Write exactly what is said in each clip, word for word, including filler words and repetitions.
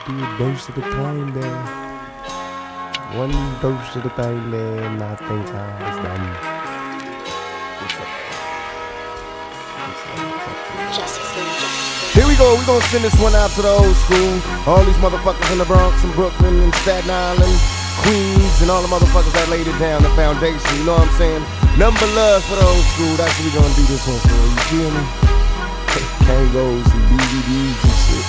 do a dose at a time there. One dose at a time there, and I think I was done. Here we go, we gonna send this one out to the old school. All these motherfuckers in the Bronx and Brooklyn and Staten Island, Queens, and all the motherfuckers that laid it down, the foundation, you know what I'm saying? Number love for the old school, that's what we gonna do this one for, you feel me? Kangos and D V Ds and shit.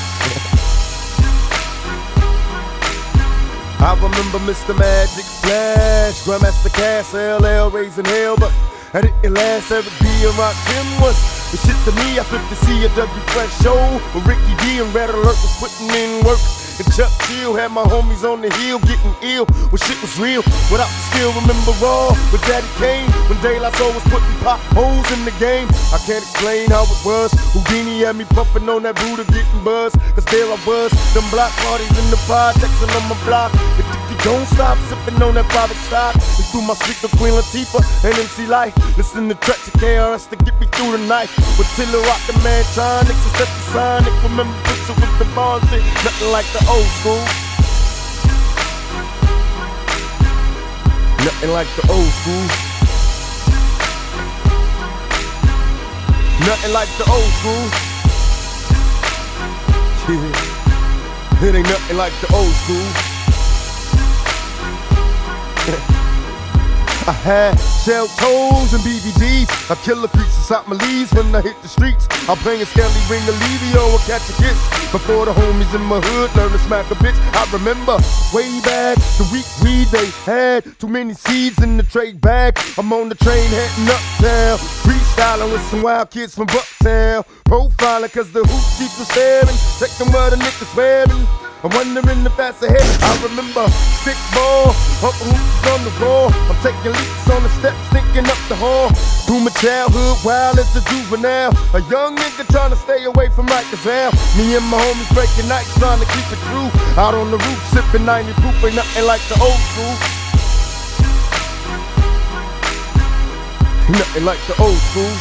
I remember Mister Magic Flash, Grandmaster Cass, L L raising hell, but I didn't last. Eric B and Rakim was the shit to me. I flipped to see a W Fresh show with Ricky D and Red Alert was putting in work. And Chuck Chill had my homies on the hill getting ill when shit was real. Without the skill, remember Raw with Daddy Kane when De La Soul was putting potholes in the game. I can't explain how it was. Houdini had me puffing on that Buddha getting buzz. Cause there I was, them block parties in the projects and on my block. If you don't stop sipping on that private stock, and through my speaker Queen Latifah and M C Light, listen to tracks of K R S to get me through the night. With Tiller Rock the Mantronics and Step the Sonic, remember picture with the bond shit, nothing like the old school. Nothing like the old school. Nothing like the old school. Yeah. It ain't nothing like the old school. I had shell toes and B V Ds. I kill the creeps inside my leaves when I hit the streets. I'm playing Skelly Ring Olivio or Catch a Kiss. Before the homies in my hood learn to smack a bitch. I remember way back the week weed they had. Too many seeds in the trade bag. I'm on the train heading uptown, freestyling with some wild kids from Bucktown. Profiling cause the hoop cheeks was staring, checking what the niggas wearing. I'm wondering if that's ahead. I remember stick ball, humping hoops on the wall. I'm taking leaps on the steps, thinking up the hall. Through my childhood, wild as a juvenile. A young nigga trying to stay away from Rikers Isle. Me and my homies breaking nights, trying to keep it true. Out on the roof, sipping ninety proof, ain't nothing like the old school. Nothing like the old school.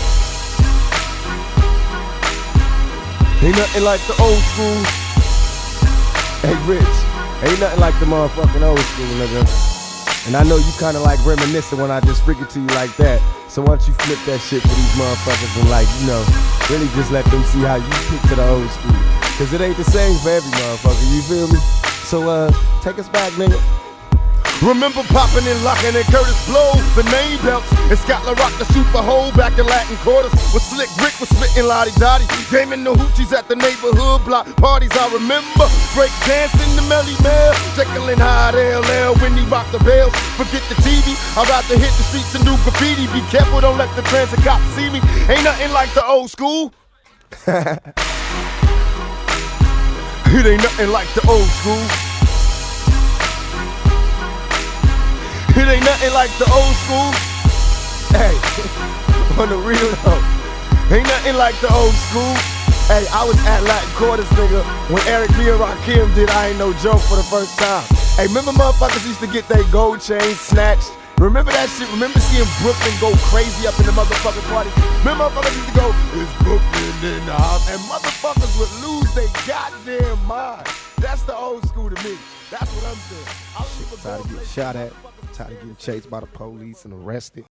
Ain't nothing like the old school. Hey Rich, ain't nothing like the motherfucking old school, nigga. And I know you kinda like reminiscing when I just freak it to you like that. So why don't you flip that shit for these motherfuckers and like, you know, really just let them see how you picture the old school. Cause it ain't the same for every motherfucker, you feel me? So uh, take us back, nigga. Remember popping and locking and Curtis Blow, the name belts, and Scotland Rock the super hole back in Latin quarters. With Slick Rick was spitting Lottie Dottie, gaming the hoochies at the neighborhood block parties. I remember break dancing the Melly Mel, Jekyll and Hyde L L when he rocked the bells. Forget the T V, I'd rather hit the streets and do graffiti. Be careful, don't let the transit cops see me. Ain't nothing like the old school. It ain't nothing like the old school. It ain't nothing like the old school. Hey, on the real though, ain't nothing like the old school. Hey, I was at Latin Quarters, nigga, when Eric B and Rakim did I Ain't No Joke for the first time. Hey, remember motherfuckers used to get their gold chains snatched? Remember that shit? Remember seeing Brooklyn go crazy up in the motherfucking party? Remember motherfuckers used to go, it's Brooklyn in the house, and motherfuckers would lose their goddamn mind. That's the old school to me. That's what I'm saying. I shit, tired of getting shot at, tired of getting chased by the police and arrested.